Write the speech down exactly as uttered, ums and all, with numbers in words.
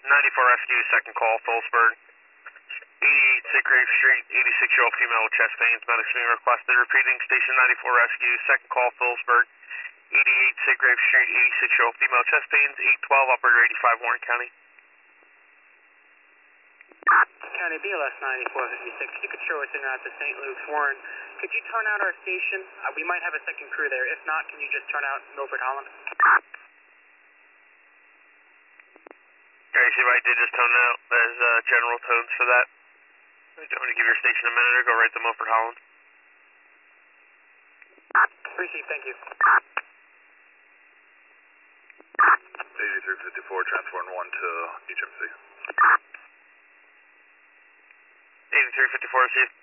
ninety-four Rescue, second call, Phillipsburg. eighty-eight Seagrave Street, eighty-six-year-old female with chest pains. Medics being requested. Repeating, Station ninety-four Rescue, second call, Phillipsburg. eighty-eight Seagrave Street, eighty-six-year-old female chest pains. eight twelve, operator eighty-five, Warren County. County B L S ninety-four fifty-six, if you could show us in route to Saint Luke's. Warren, could you turn out our station? Uh, we might have a second crew there. If not, can you just turn out Milford Holland? Alright, see if I did just tone out as uh, general tones for that. Do you want me to give your station a minute or go right to Milford Holland? Received, thank you. eighty-three fifty-four, transferring one to H M C. eighty-three fifty-four, see you.